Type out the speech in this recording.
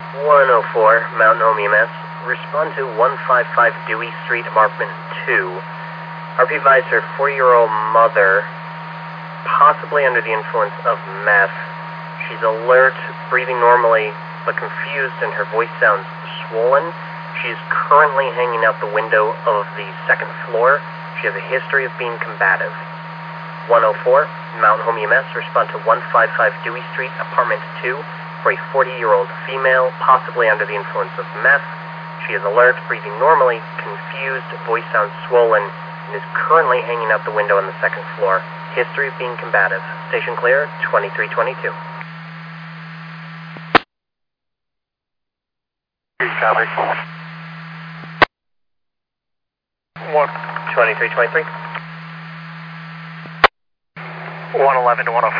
104, Mountain Home EMS. Respond to 155 Dewey Street, Apartment 2. RP advised her 4-year-old mother, possibly under the influence of meth. She's alert, breathing normally, but confused, and her voice sounds swollen. She's currently hanging out the window of the second floor. She has a history of being combative. 104, Mountain Home EMS. Respond to 155 Dewey Street, Apartment 2. For a 40-year-old female, possibly under the influence of meth. She is alert, breathing normally, confused, voice sounds swollen, and is currently hanging out the window on the second floor. History of being combative. Station clear, 2322. Copy. 2323. 111 to 104.